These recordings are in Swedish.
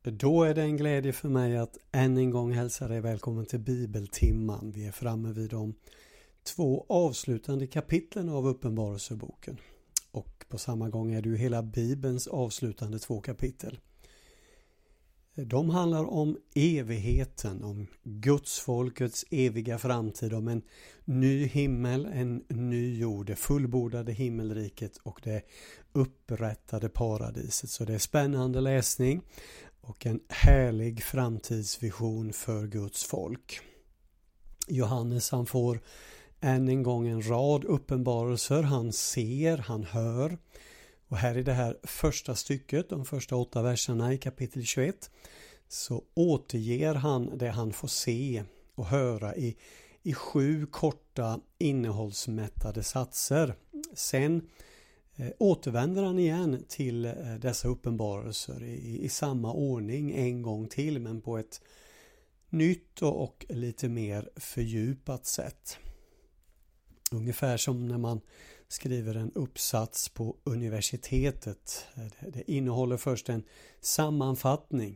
Då är det en glädje för mig att än en gång hälsa dig välkommen till Bibeltimman. Vi är framme vid de 2 avslutande kapitlen av Uppenbarelseboken. Och på samma gång är det ju hela Bibelns avslutande 2 kapitel. De handlar om evigheten, om Guds folkets eviga framtid, om en ny himmel, en ny jord, det fullbordade himmelriket och det upprättade paradiset. Så det är spännande läsning och en härlig framtidsvision för Guds folk. Johannes han får än en gång en rad uppenbarelser, han ser, han hör. Och här i det här första stycket, de första 8 verserna i kapitel 21, så återger han det han får se och höra i 7 korta innehållsmättade satser. Sen återvänder han igen till dessa uppenbarelser i samma ordning en gång till, men på ett nytt och lite mer fördjupat sätt. Ungefär som när man skriver en uppsats på universitetet. Det innehåller först en sammanfattning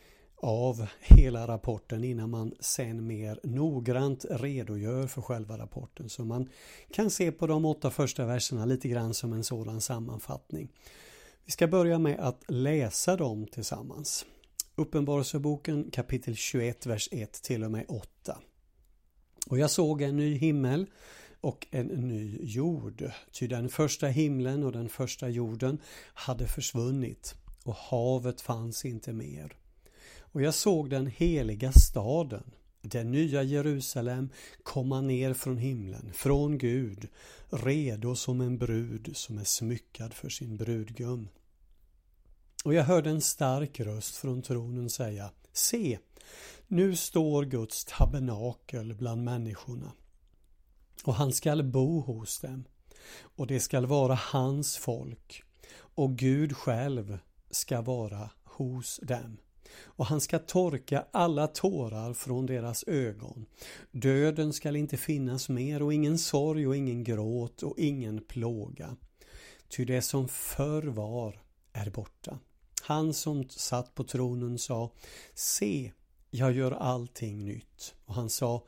av hela rapporten innan man sen mer noggrant redogör för själva rapporten. Så man kan se på de 8 första verserna lite grann som en sådan sammanfattning. Vi ska börja med att läsa dem tillsammans. Uppenbarelseboken kapitel 21 vers 1 till och med 8. Och jag såg en ny himmel och en ny jord, ty den första himlen och den första jorden hade försvunnit och havet fanns inte mer. Och jag såg den heliga staden, den nya Jerusalem, komma ner från himlen, från Gud, redo som en brud som är smyckad för sin brudgum. Och jag hörde en stark röst från tronen säga: Se, nu står Guds tabernakel bland människorna. Och han skall bo hos dem, och det skall vara hans folk, och Gud själv ska vara hos dem. Och han ska torka alla tårar från deras ögon. Döden skall inte finnas mer, och ingen sorg och ingen gråt och ingen plåga. Ty det som förr var är borta. Han som satt på tronen sa: Se, jag gör allting nytt. Och han sa: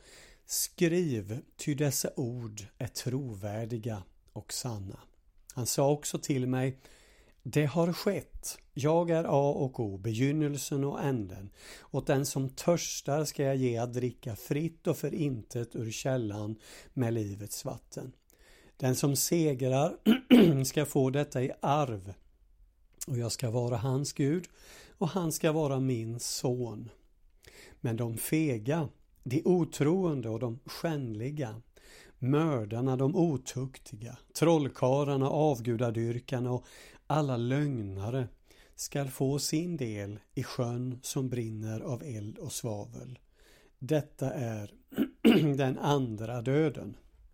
Skriv, ty dessa ord är trovärdiga och sanna. Han sa också till mig: Det har skett. Jag är A och O, begynnelsen och änden. Åt den som törstar ska jag ge att dricka fritt och för intet ur källan med livets vatten. Den som segrar ska få detta i arv. Och jag ska vara hans Gud, och han ska vara min son. Men de fega, de otroende och de skändliga, mördarna, de otuktiga, trollkarlarna, avgudadyrkarna och alla lögnare skall få sin del i sjön som brinner av eld och svavel. Detta är den andra döden.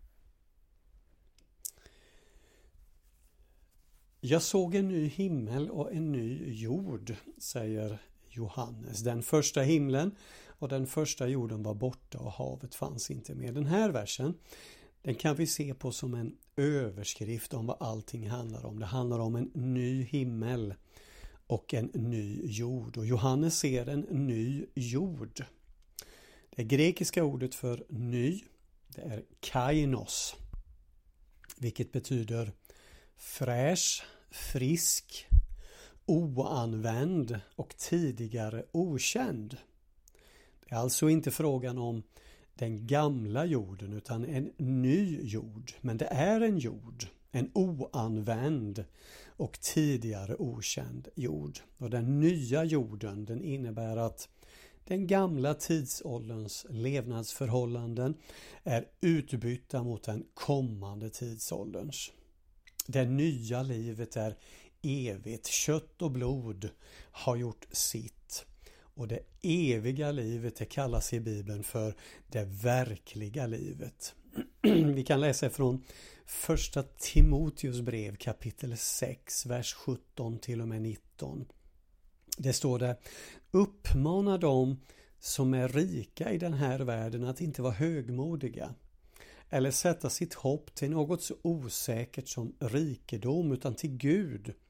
Jag såg en ny himmel och en ny jord, säger Johannes. Den första himlen och den första jorden var borta och havet fanns inte mer. Den här versen, den kan vi se på som en överskrift om vad allting handlar om. Det handlar om en ny himmel och en ny jord. Och Johannes ser en ny jord. Det grekiska ordet för ny, det är kainos, vilket betyder fräsch, frisk, oanvänd och tidigare okänd. Det är alltså inte frågan om den gamla jorden utan en ny jord. Men det är en jord, en oanvänd och tidigare okänd jord. Och den nya jorden, den innebär att den gamla tidsålderns levnadsförhållanden är utbytta mot den kommande tidsålderns. Det nya livet är evigt, kött och blod har gjort sitt. Och det eviga livet, det kallas i Bibeln för det verkliga livet. Vi kan läsa från första Timoteus brev kapitel 6, vers 17 till och med 19. Det står där: Uppmana dem som är rika i den här världen att inte vara högmodiga eller sätta sitt hopp till något så osäkert som rikedom, utan till Gud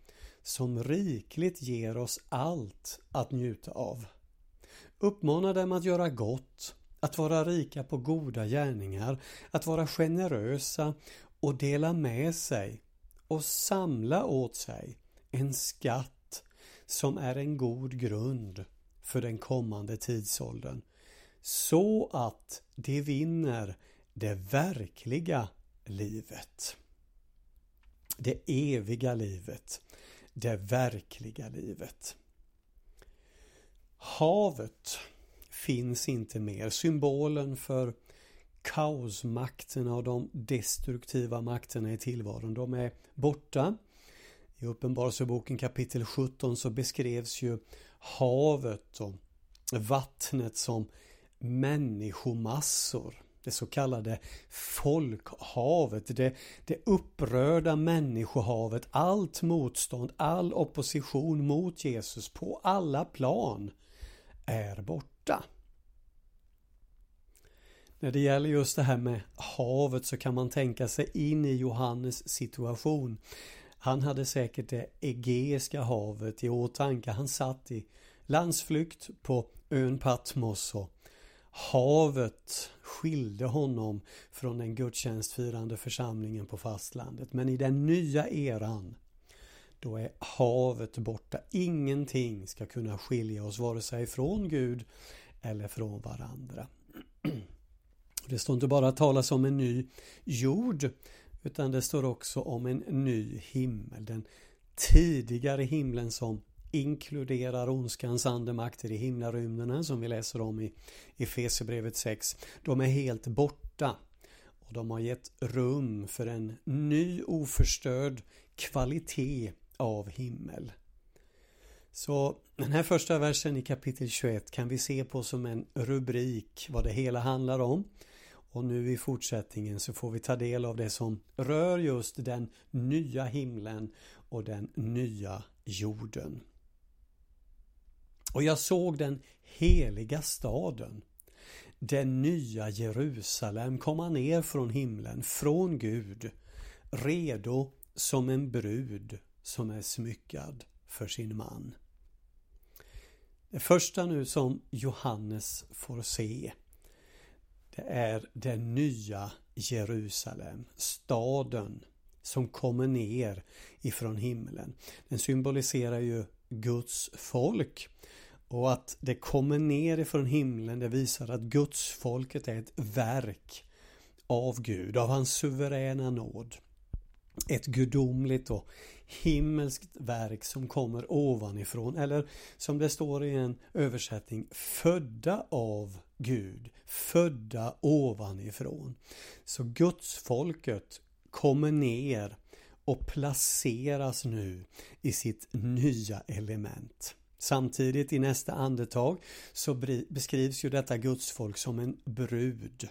som rikligt ger oss allt att njuta av. Uppmana dem att göra gott, att vara rika på goda gärningar, att vara generösa och dela med sig och samla åt sig en skatt som är en god grund för den kommande tidsåldern, så att de vinner det verkliga livet. Det eviga livet, det verkliga livet. Havet finns inte mer. Symbolen för kaosmakterna och de destruktiva makterna i tillvaron, de är borta. I Uppenbarelseboken kapitel 17 så beskrevs ju havet och vattnet som människomassor. Det så kallade folkhavet, det upprörda människohavet, allt motstånd, all opposition mot Jesus på alla plan är borta. När det gäller just det här med havet så kan man tänka sig in i Johannes situation. Han hade säkert det Egeiska havet i åtanke. Han satt i landsflykt på ön Patmos och havet skilde honom från den gudstjänstfirande församlingen på fastlandet. Men i den nya eran, då är havet borta. Ingenting ska kunna skilja oss vare sig från Gud eller från varandra. Det står inte bara att talas om en ny jord, utan det står också om en ny himmel. Den tidigare himlen som inkluderar ondskans andemakter i himlarymderna, som vi läser om i Efesierbrevet 6. De är helt borta och de har gett rum för en ny oförstörd kvalitet av himmel. Så den här första versen i kapitel 21 kan vi se på som en rubrik vad det hela handlar om. Och nu i fortsättningen så får vi ta del av det som rör just den nya himlen och den nya jorden. Och jag såg den heliga staden, den nya Jerusalem, komma ner från himlen, från Gud, redo som en brud som är smyckad för sin man. Det första nu som Johannes får se, det är den nya Jerusalem, staden som kommer ner ifrån himlen. Den symboliserar ju Guds folk, och att det kommer ner ifrån himlen, det visar att Guds folket är ett verk av Gud, av hans suveräna nåd. Ett gudomligt och himmelskt verk som kommer ovanifrån, eller som det står i en översättning, födda av Gud, födda ovanifrån. Så Guds folket kommer ner och placeras nu i sitt nya element. Samtidigt i nästa andetag så beskrivs ju detta Guds folk som en brud,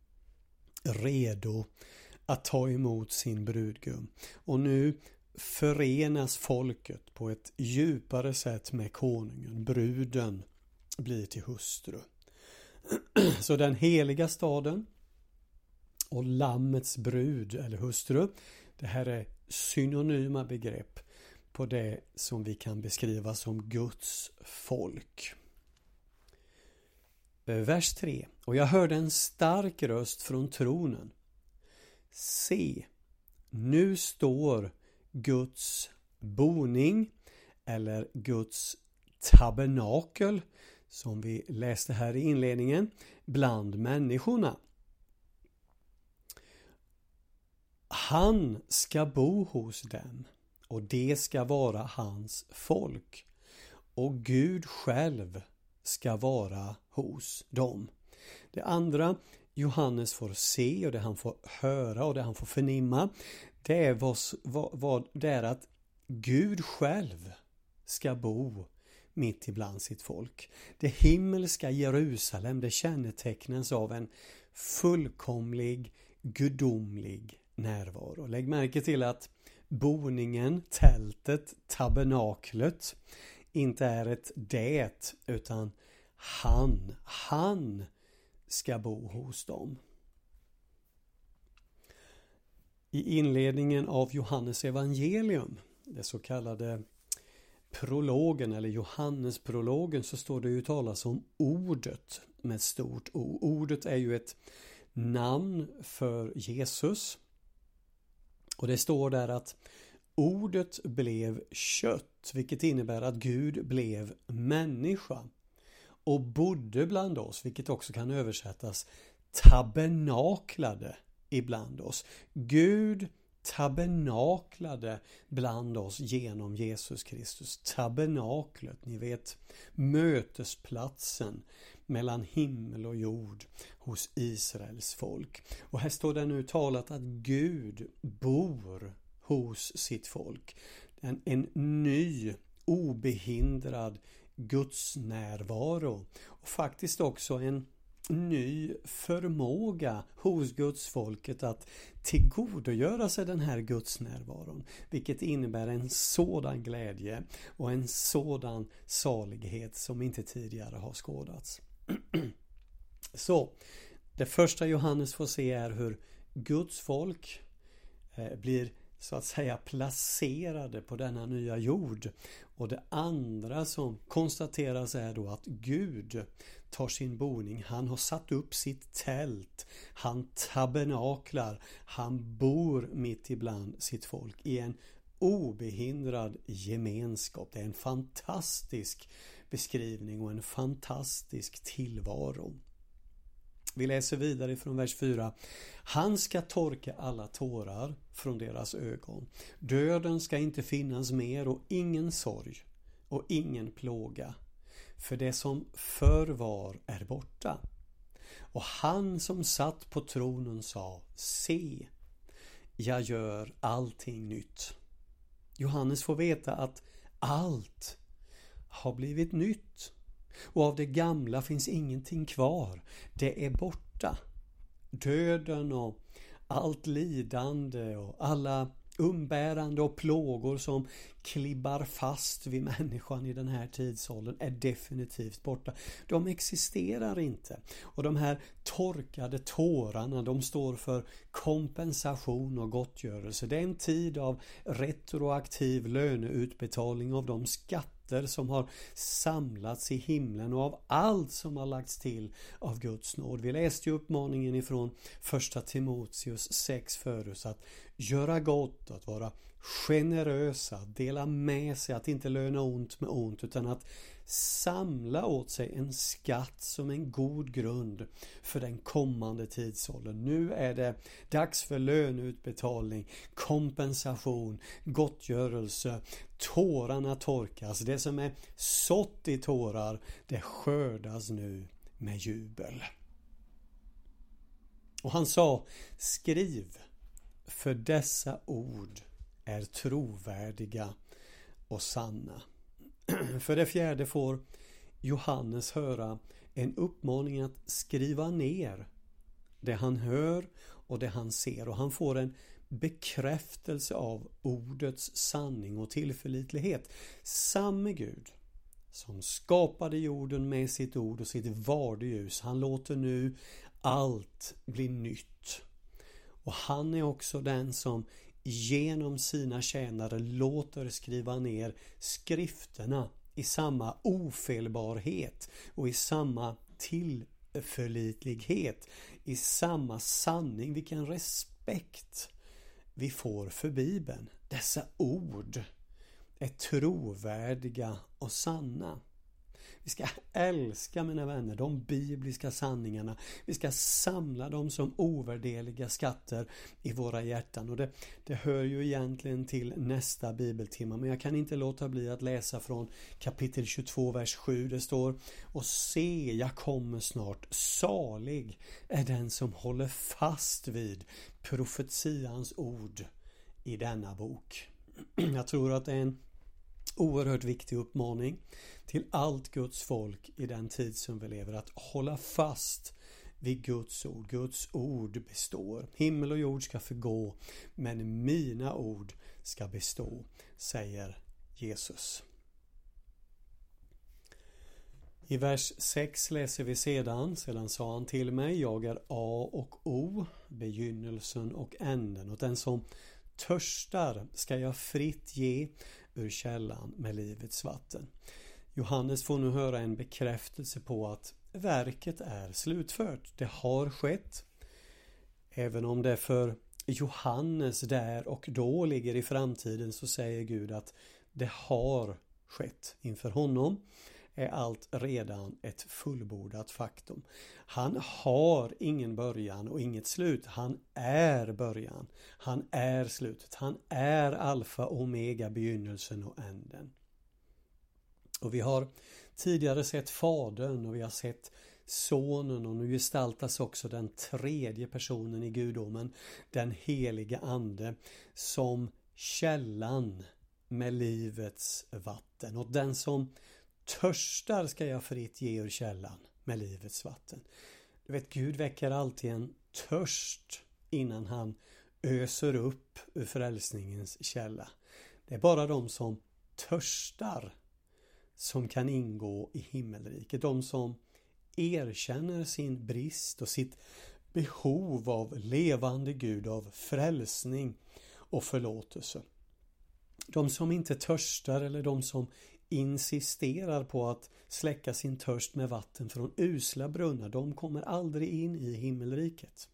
redo att ta emot sin brudgum. Och nu förenas folket på ett djupare sätt med konungen. Bruden blir till hustru. Så den heliga staden och lammets brud eller hustru, det här är synonyma begrepp på det som vi kan beskriva som Guds folk. Vers 3. Och jag hörde en stark röst från tronen. Se, nu står Guds boning eller Guds tabernakel, som vi läste här i inledningen, bland människorna. Han ska bo hos dem och det ska vara hans folk, och Gud själv ska vara hos dem. Det andra Johannes får se och det han får höra och det han får förnimma, det är vad det är att Gud själv ska bo mitt ibland sitt folk. Det himmelska Jerusalem, det kännetecknas av en fullkomlig gudomlig närvaro. Lägg märke till att boningen, tältet, tabernaklet inte är ett det, utan han ska bo hos dem. I inledningen av Johannes evangelium, det så kallade prologen eller Johannesprologen så står det ju talas om ordet med stort O. Ordet är ju ett namn för Jesus. Och det står där att ordet blev kött, vilket innebär att Gud blev människa och bodde bland oss, vilket också kan översättas tabernaklade ibland oss. Gud tabernaklade bland oss genom Jesus Kristus. Tabernaklet, ni vet, mötesplatsen mellan himmel och jord hos Israels folk. Och här står det nu talat att Gud bor hos sitt folk. En ny, obehindrad Guds närvaro och faktiskt också en ny förmåga hos Guds folket att tillgodogöra sig den här Guds närvaron, vilket innebär en sådan glädje och en sådan salighet som inte tidigare har skådats. Så det första Johannes får se är hur Guds folk blir så att säga placerade på denna nya jord. Och det andra som konstateras är då att Gud tar sin boning. Han har satt upp sitt tält. Han tabernaklar. Han bor mitt ibland sitt folk i en obehindrad gemenskap. Det är en fantastisk beskrivning och en fantastisk tillvaro. Vi läser vidare från vers 4. Han ska torka alla tårar från deras ögon. Döden ska inte finnas mer och ingen sorg och ingen plåga. För det som förr var är borta. Och han som satt på tronen sa: se, jag gör allting nytt. Johannes får veta att allt har blivit nytt. Och av det gamla finns ingenting kvar. Det är borta. Döden och allt lidande och alla umbärande och plågor som klibbar fast vid människan i den här tidsåldern är definitivt borta. De existerar inte. Och de här torkade tårarna, de står för kompensation och gottgörelse. Det är en tid av retroaktiv löneutbetalning av de skatter som har samlats i himlen och av allt som har lagts till av Guds nåd. Vi läste ju uppmaningen ifrån första Timoteus 6 förut, att göra gott, att vara generösa, att dela med sig, att inte löna ont med ont, utan att samla åt sig en skatt som en god grund för den kommande tidsåldern. Nu är det dags för löneutbetalning, kompensation, gottgörelse. Tårarna torkas. Det som är sått i tårar, det skördas nu med jubel. Och han sa: skriv, för dessa ord är trovärdiga och sanna. För det fjärde får Johannes höra en uppmaning att skriva ner det han hör och det han ser. Och han får en bekräftelse av ordets sanning och tillförlitlighet. Samme Gud som skapade jorden med sitt ord och sitt vardeljus, han låter nu allt bli nytt. Och han är också den som genom sina tjänare låter skriva ner skrifterna i samma ofelbarhet och i samma tillförlitlighet, i samma sanning. Vilken respekt vi får för Bibeln. Dessa ord är trovärdiga och sanna. Vi ska älska, mina vänner, de bibliska sanningarna. Vi ska samla dem som ovärderliga skatter i våra hjärtan. Och det hör ju egentligen till nästa bibeltimme. Men jag kan inte låta bli att läsa från kapitel 22, vers 7. Det står: och se, jag kommer snart. Salig är den som håller fast vid profetians ord i denna bok. Jag tror att det är en oerhört viktig uppmaning till allt Guds folk i den tid som vi lever, att hålla fast vid Guds ord. Guds ord består. Himmel och jord ska förgå, men mina ord ska bestå, säger Jesus. I vers 6 läser vi sedan sa han till mig: jag är A och O, begynnelsen och änden, och den som törstar ska jag fritt ge ur källan med livets vatten. Johannes får nu höra en bekräftelse på att verket är slutfört. Det har skett. Även om det för Johannes där och då ligger i framtiden, så säger Gud att det har skett. Inför honom är allt redan ett fullbordat faktum. Han har ingen början och inget slut. Han är början. Han är slutet. Han är alfa och omega, begynnelsen och änden. Och vi har tidigare sett Fadern och vi har sett Sonen, och nu gestaltas också den tredje personen i gudomen, den helige Ande, som källan med livets vatten. Och den som törstar ska jag fritt ge ur källan med livets vatten. Du vet, Gud väcker alltid en törst innan han öser upp ur frälsningens källa. Det är bara de som törstar som kan ingå i himmelriket. De som erkänner sin brist och sitt behov av levande Gud, av frälsning och förlåtelse. De som inte törstar, eller de som insisterar på att släcka sin törst med vatten från usla brunnar, de kommer aldrig in i himmelriket.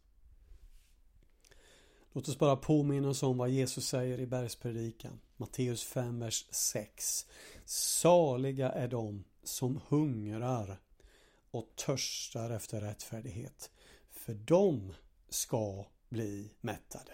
Låt oss bara påminna oss om vad Jesus säger i bergspredikan. Matteus 5, vers 6. Saliga är de som hungrar och törstar efter rättfärdighet, för de ska bli mättade.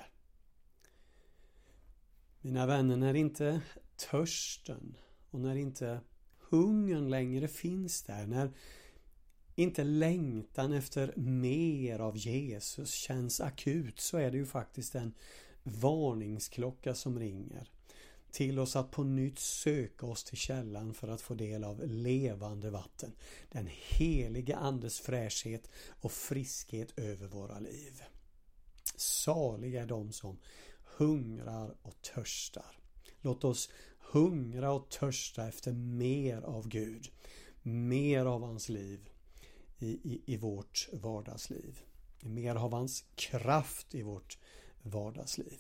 Mina vänner, när inte törsten och när inte hungern längre finns där, när inte längtan efter mer av Jesus känns akut, så är det ju faktiskt en varningsklocka som ringer till oss att på nytt söka oss till källan för att få del av levande vatten. Den helige Andes fräschhet och friskhet över våra liv. Saliga är de som hungrar och törstar. Låt oss hungra och törsta efter mer av Gud. Mer av hans liv i vårt vardagsliv. Mer av hans kraft i vårt vardagsliv.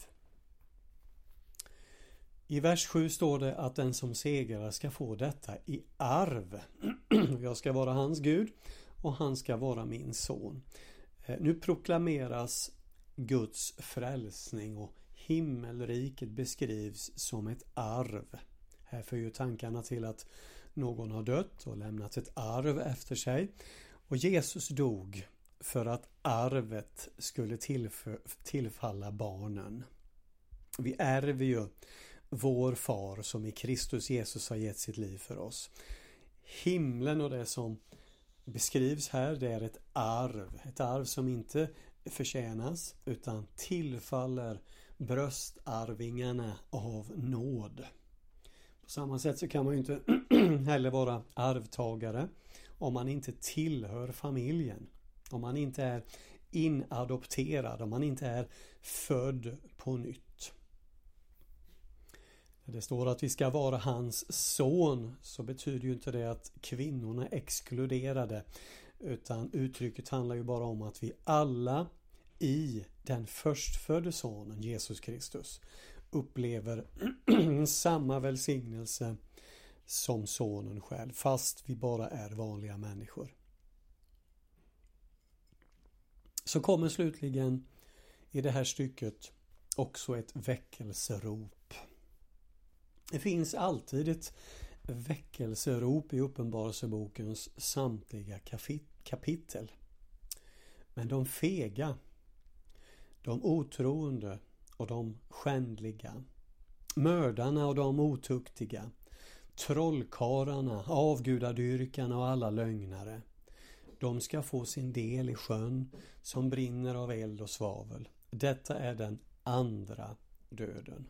I vers 7 står det att den som segrar ska få detta i arv. Jag ska vara hans Gud och han ska vara min son. Nu proklameras Guds frälsning och himmelriket beskrivs som ett arv. Här för ju tankarna till att någon har dött och lämnat ett arv efter sig. Och Jesus dog för att arvet skulle tillfalla barnen. Vi ärver ju vår far som i Kristus Jesus har gett sitt liv för oss. Himlen och det som beskrivs här, det är ett arv. Ett arv som inte förtjänas utan tillfaller bröstarvingarna av nåd. På samma sätt så kan man ju inte heller vara arvtagare om man inte tillhör familjen. Om man inte är inadopterad, om man inte är född på nytt. När det står att vi ska vara hans son, så betyder ju inte det att kvinnorna är exkluderade, utan uttrycket handlar ju bara om att vi alla i den förstfödde sonen Jesus Kristus upplever samma välsignelse som sonen själv, fast vi bara är vanliga människor. Så kommer slutligen i det här stycket också ett väckelserop. Det finns alltid ett väckelserop i Uppenbarelsebokens samtliga kapitel. Men de fega, de otroende och de skändliga, mördarna och de otuktiga, trollkarlarna, avgudadyrkarna och alla lögnare, de ska få sin del i sjön som brinner av eld och svavel. Detta är den andra döden.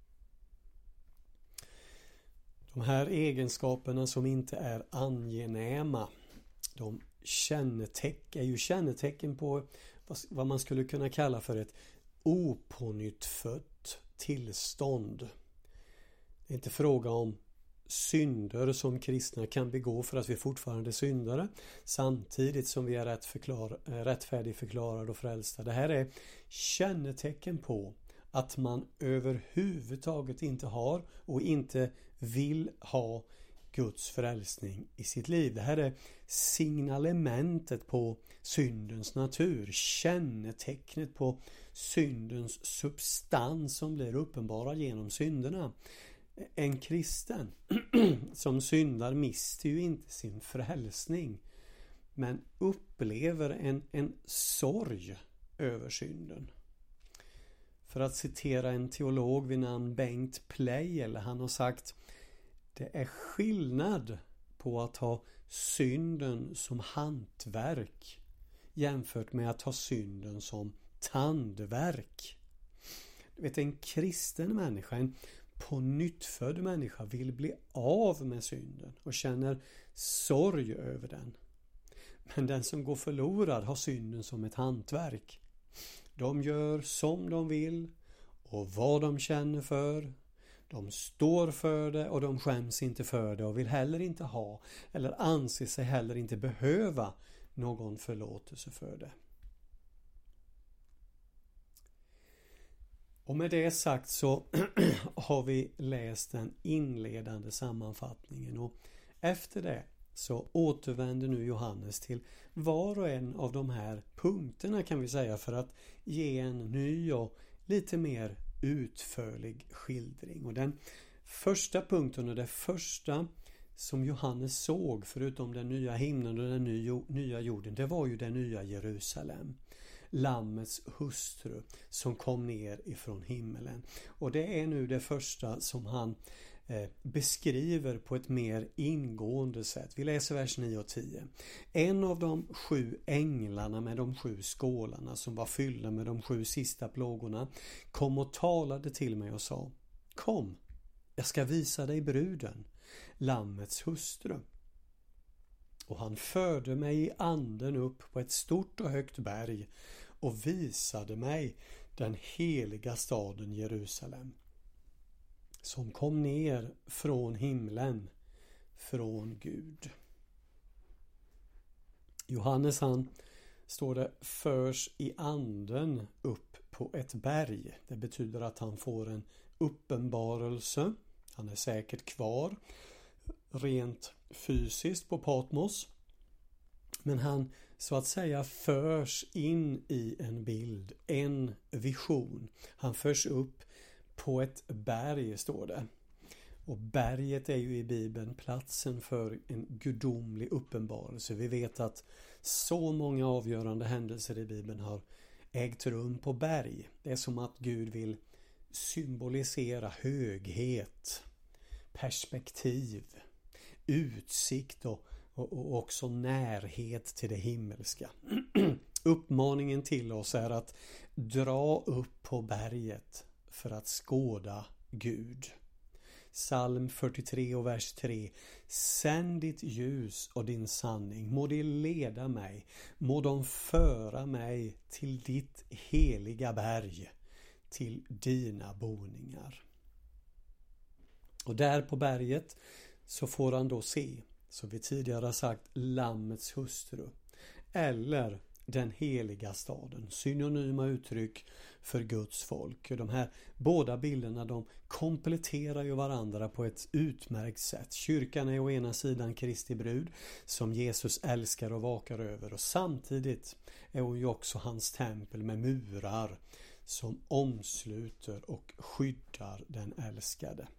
De här egenskaperna som inte är angenäma, de är ju kännetecken på vad man skulle kunna kalla för ett opånyttfött tillstånd. Det är inte fråga om synder som kristna kan begå för att vi fortfarande är syndare, samtidigt som vi är rättfärdigförklarade och frälsta. Det här är kännetecken på att man överhuvudtaget inte har och inte vill ha Guds frälsning i sitt liv. Det här är signalementet på syndens natur, kännetecknet på syndens substans som blir uppenbara genom synderna. En kristen som syndar mister ju inte sin frälsning, men upplever en sorg över synden. För att citera en teolog vid namn Bengt Pleijel, han har sagt: det är skillnad på att ha synden som hantverk jämfört med att ha synden som tandverk. Du vet, en kristen människa, en på nyttfödd människa, vill bli av med synden och känner sorg över den. Men den som går förlorad har synden som ett hantverk. De gör som de vill och vad de känner för. De står för det och de skäms inte för det och vill heller inte ha eller anser sig heller inte behöva någon förlåtelse för det. Och med det sagt så har vi läst den inledande sammanfattningen, och efter det så återvänder nu Johannes till var och en av de här punkterna, kan vi säga, för att ge en ny och lite mer utförlig skildring. Och den första punkten och det första som Johannes såg, förutom den nya himlen och den nya jorden, det var ju den nya Jerusalem, Lammets hustru som kom ner ifrån himmelen. Och det är nu det första som han beskriver på ett mer ingående sätt. Vi läser vers 9 och 10. En av de 7 änglarna med de 7 skålarna som var fyllda med de 7 sista plågorna kom och talade till mig och sa: kom, jag ska visa dig bruden, Lammets hustru. Och han förde mig i anden upp på ett stort och högt berg och visade mig den heliga staden Jerusalem, som kom ner från himlen, från Gud. Johannes, han, står det, förs i anden upp på ett berg. Det betyder att han får en uppenbarelse. Han är säkert kvar rent fysiskt på Patmos, men han så att säga förs in i en bild, en vision. Han förs upp på ett berg, står det. Och berget är ju i Bibeln platsen för en gudomlig uppenbarelse. Vi vet att så många avgörande händelser i Bibeln har ägt rum på berg. Det är som att Gud vill symbolisera höghet, perspektiv, utsikt och också närhet till det himmelska. Uppmaningen till oss är att dra upp på berget för att skåda Gud. Psalm 43 och vers 3. Sänd ditt ljus och din sanning, må de leda mig, må de föra mig till ditt heliga berg, till dina boningar. Och där på berget så får han då se, som vi tidigare har sagt, Lammets hustru eller den heliga staden, synonyma uttryck för Guds folk. Och de här båda bilderna, de kompletterar ju varandra på ett utmärkt sätt. Kyrkan är å ena sidan Kristi brud som Jesus älskar och vakar över, och samtidigt är hon ju också hans tempel med murar som omsluter och skyddar den älskade.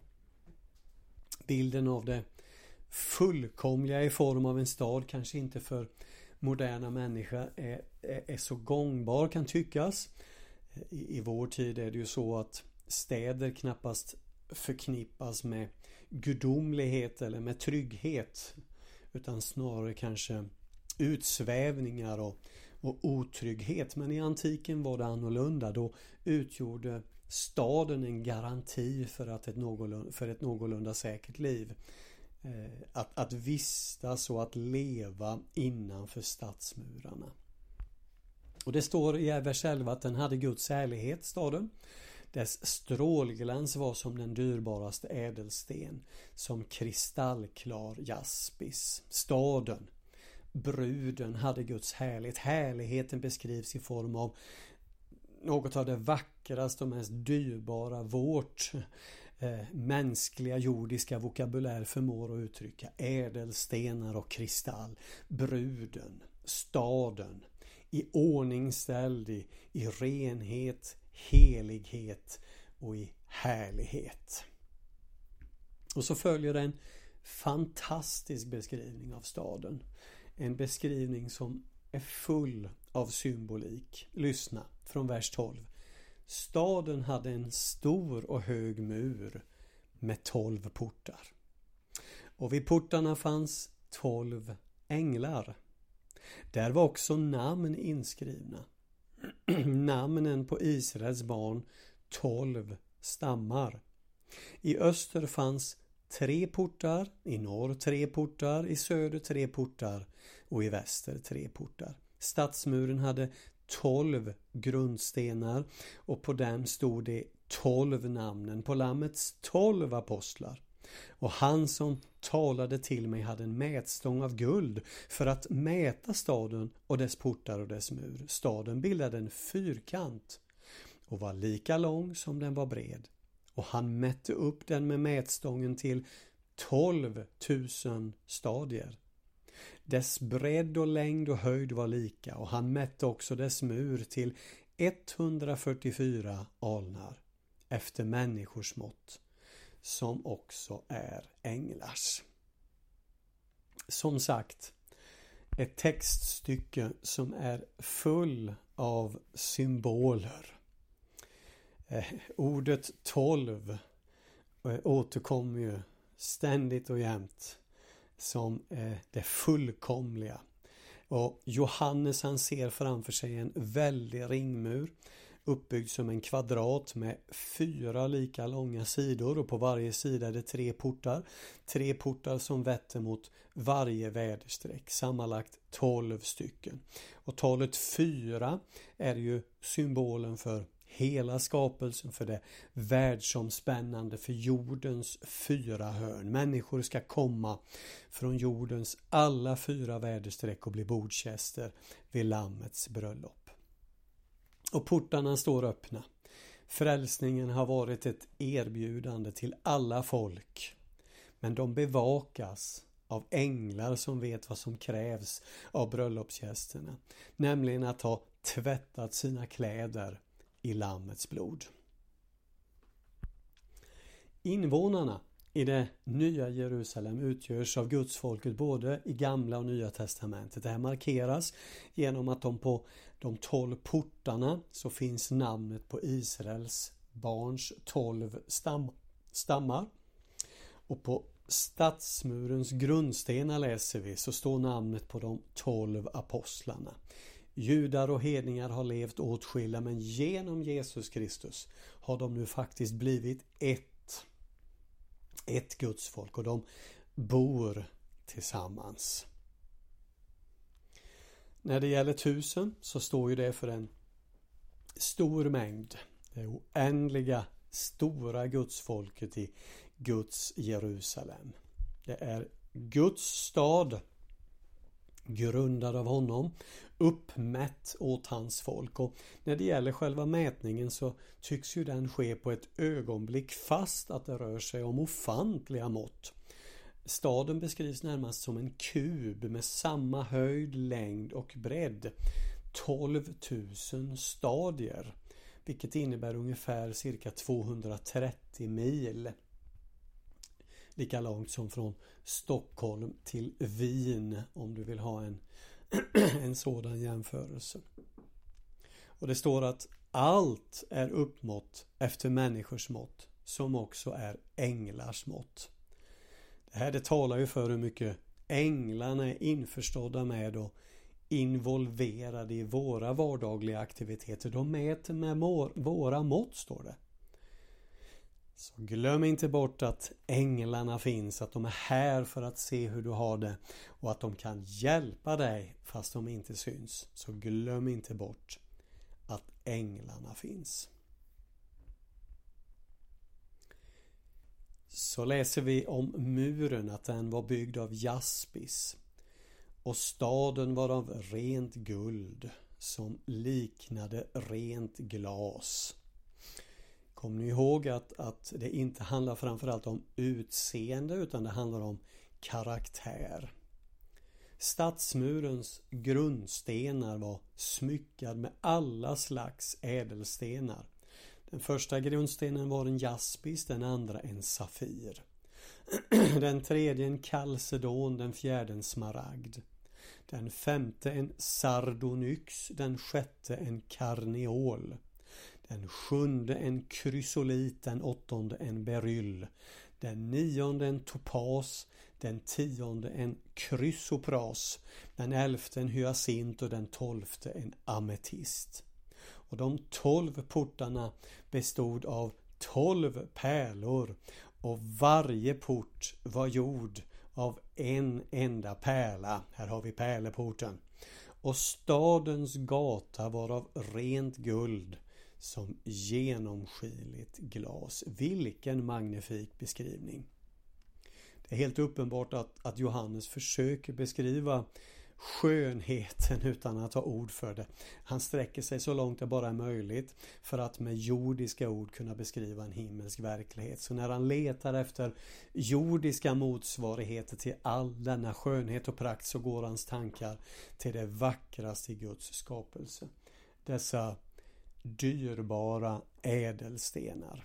Bilden av det fullkomliga i form av en stad kanske inte för moderna människor är så gångbar, kan tyckas. I vår tid är det ju så att städer knappast förknippas med gudomlighet eller med trygghet, utan snarare kanske utsvävningar och otrygghet. Men i antiken var det annorlunda. Då utgjorde staden en garanti för ett någorlunda säkert liv. Att vistas och att leva innanför stadsmurarna. Och det står i vers 11 att den hade Guds härlighet, staden. Dess strålglans var som den dyrbaraste ädelsten, som kristallklar jaspis. Staden, bruden, hade Guds härlighet. Härligheten beskrivs i form av något av det vackraste och mest dyrbara. Vårt mänskliga jordiska vokabulär förmår att uttrycka. Ädelstenar och kristall, bruden, staden, i ordningställd, i renhet, helighet och i härlighet. Och så följer en fantastisk beskrivning av staden. En beskrivning som är full av symbolik. Lyssna från vers 12. Staden hade en stor och hög mur med 12 portar. Och vid portarna fanns 12 änglar. Där var också namn inskrivna. Namnen på Israels barn, 12 stammar. I öster fanns 3 portar, i norr 3 portar, i söder 3 portar och i väster 3 portar. Stadsmuren hade 12 grundstenar och på dem stod det 12 namnen på Lammets 12 apostlar. Och han som talade till mig hade en mätstång av guld för att mäta staden och dess portar och dess mur. Staden bildade en fyrkant och var lika lång som den var bred. Och han mätte upp den med mätstången till 12 000 stadier. Dess bredd och längd och höjd var lika och han mätte också dess mur till 144 alnar efter människors mått, som också är änglars. Som sagt, ett textstycke som är full av symboler. Ordet 12 återkommer ju ständigt och jämt som det fullkomliga. Och Johannes, han ser framför sig en väldig ringmur uppbyggd som en kvadrat med 4 lika långa sidor, och på varje sida är det 3 portar. 3 portar som vetter mot varje väderstreck, sammanlagt 12 stycken. Och talet 4 är ju symbolen för hela skapelsen, för det världsomspännande, för jordens 4 hörn. Människor ska komma från jordens alla 4 väderstreck och bli bordsgäster vid Lammets bröllop. Och portarna står öppna. Frälsningen har varit ett erbjudande till alla folk, men de bevakas av änglar som vet vad som krävs av bröllopsgästerna, nämligen att ha tvättat sina kläder i Lammets blod. Invånarna i det nya Jerusalem utgörs av gudsfolket både i Gamla och Nya testamentet. Det här markeras genom att på de 12 portarna så finns namnet på Israels barns 12 stammar. Och på stadsmurens grundstenar läser vi så står namnet på de 12 apostlarna. Judar och hedningar har levt åtskilda, men genom Jesus Kristus har de nu faktiskt blivit ett gudsfolk, och de bor tillsammans. När det gäller 1000 så står ju det för en stor mängd, det oändliga stora gudsfolket i Guds Jerusalem. Det är Guds stad, grundad av honom, uppmätt åt hans folk. Och när det gäller själva mätningen så tycks ju den ske på ett ögonblick, fast att det rör sig om ofantliga mått. Staden beskrivs närmast som en kub med samma höjd, längd och bredd. 12 000 stadier, vilket innebär ungefär cirka 230 mil. Lika långt som från Stockholm till Wien, om du vill ha en sådan jämförelse. Och det står att allt är uppmått efter människors mått, som också är änglars mått. Det talar ju för hur mycket änglarna är införstådda med och involverade i våra vardagliga aktiviteter. De mäter med våra mått, står det. Så glöm inte bort att änglarna finns, att de är här för att se hur du har det och att de kan hjälpa dig fast de inte syns. Så glöm inte bort att änglarna finns. Så läser vi om muren att den var byggd av jaspis och staden var av rent guld som liknade rent glas. Kom ni ihåg att det inte handlar framförallt om utseende utan det handlar om karaktär. Stadsmurens grundstenar var smyckad med alla slags ädelstenar. Den första grundstenen var en jaspis, den andra en safir. Den tredje en kalcedon, den fjärde en smaragd. Den femte en sardonyx, den sjätte en karneol. Den sjunde en krysolit, den åttonde en beryll. Den nionde en topas, den tionde en krysopras. Den elfte en hyacint och den 12:e en ametist. Och de 12 portarna bestod av 12 pärlor och varje port var gjord av en enda pärla. Här har vi pärleporten. Och stadens gata var av rent guld som genomskinligt glas. Vilken magnifik beskrivning. Det är helt uppenbart att Johannes försöker beskriva skönheten utan att ha ord för det. Han sträcker sig så långt det bara är möjligt för att med jordiska ord kunna beskriva en himmelsk verklighet. Så när han letar efter jordiska motsvarigheter till all denna skönhet och prakt så går hans tankar till det vackraste i Guds skapelse. Dessa dyrbara ädelstenar.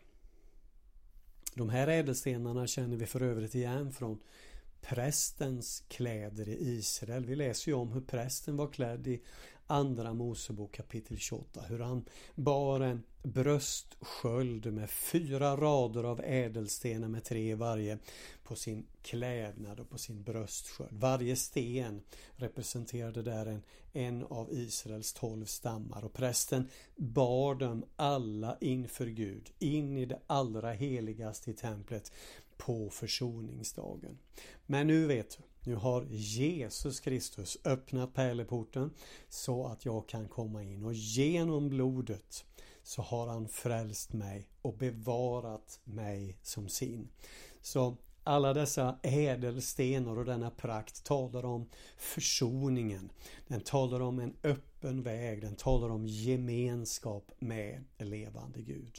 De här ädelstenarna känner vi för övrigt igen från prästens kläder i Israel. Vi läser ju om hur prästen var klädd i andra Mosebok kapitel 28. Hur han bar en bröstsköld med 4 rader av ädelstenar med 3 i varje på sin klädnad och på sin bröstsköld. Varje sten representerade där en av Israels 12 stammar och prästen bar dem alla inför Gud in i det allra heligaste i templet på försoningsdagen. Men nu vet du, nu har Jesus Kristus öppnat pärleporten så att jag kan komma in och genom blodet så har han frälst mig och bevarat mig som sin. Så alla dessa ädelstenar och denna prakt talar om försoningen. Den talar om en öppen väg. Den talar om gemenskap med levande Gud.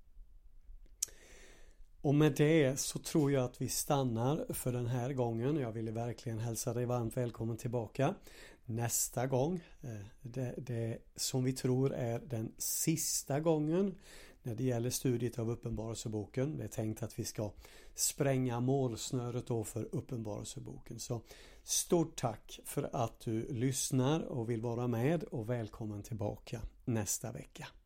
Och med det så tror jag att vi stannar för den här gången. Jag ville verkligen hälsa dig varmt välkommen tillbaka nästa gång. Det som vi tror är den sista gången när det gäller studiet av Uppenbarelseboken. Det är tänkt att vi ska spränga målsnöret då för Uppenbarelseboken. Så stort tack för att du lyssnar och vill vara med och välkommen tillbaka nästa vecka.